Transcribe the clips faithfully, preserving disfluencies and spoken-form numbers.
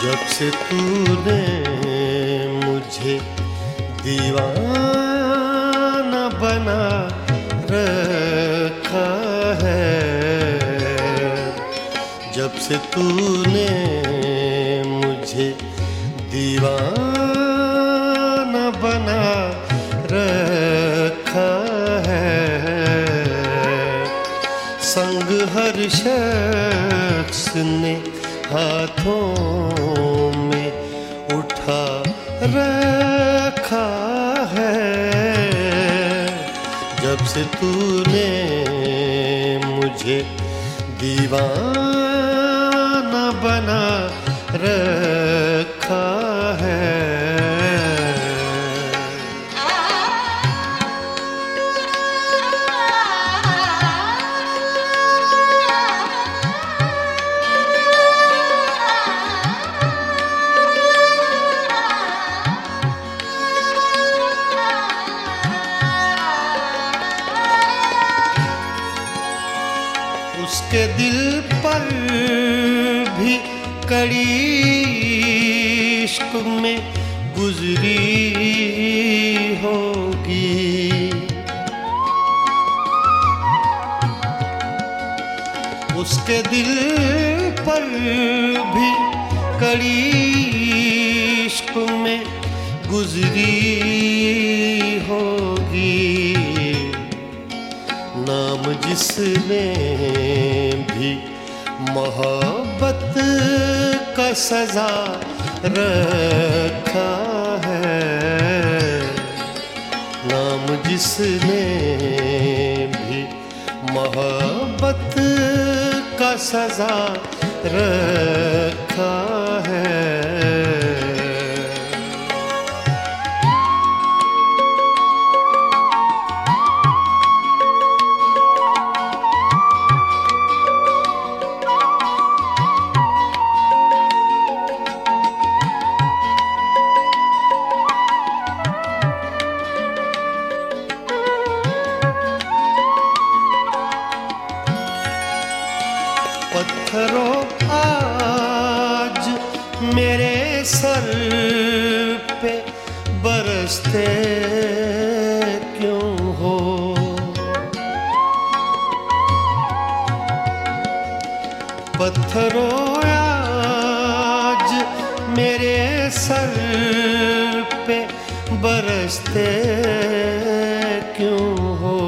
जब से तूने मुझे दीवाना बना रखा है, जब से तूने मुझे दीवाना बना रखा है, संग हर शख्स ने हाथों में उठा रखा है, जब से तूने मुझे दीवाना बना रखा है। उसके दिल पर भी कड़ी इश्क में गुजरी होगी, उसके दिल पर भी कड़ी इश्क में गुजरी होगी, नाम जिसने भी मोहब्बत का सजा रखा है, नाम जिसने भी मोहब्बत का सजा रखा है। पत्थरों आज मेरे सर पे बरसते क्यों हो, पत्थरों आज मेरे सर पे बरसते क्यों हो,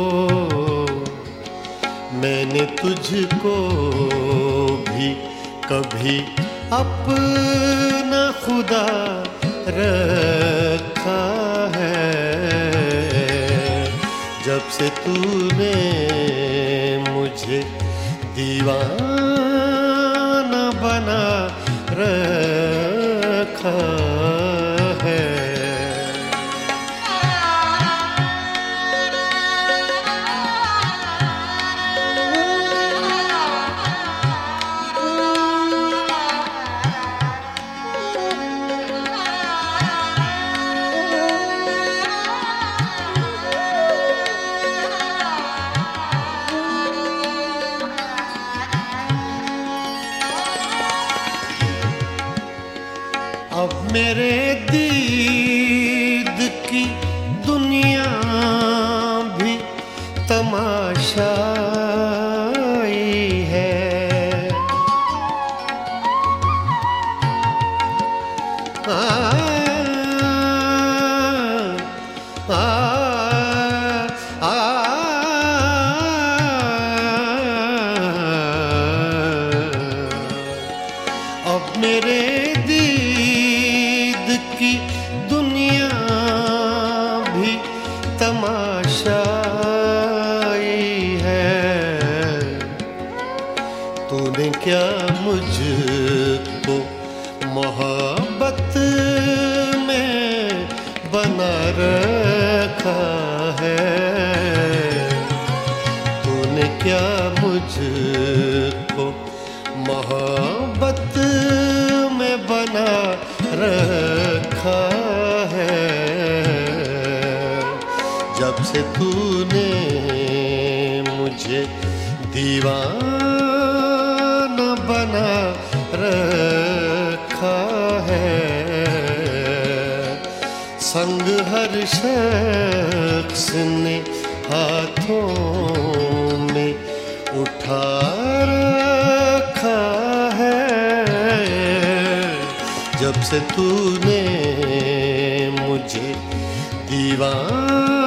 मैंने तुझको भी कभी अपना खुदा रखा है, जब से तूने मुझे दीवाना बना रखा है। अब मेरे दीद की दुनिया भी तमाशाई है, आ, आ, आ, आ, अब मेरे की दुनिया भी तमाशाई है, तूने क्या मुझको मोहब्बत में बना रखा है, तूने क्या मुझको मोहब्बत में बना रखा है, जब से तूने मुझे दीवाना बना रखा संग हर शख्स ने हाथों में उठा रखा है। जब से तूने मुझे दीवाना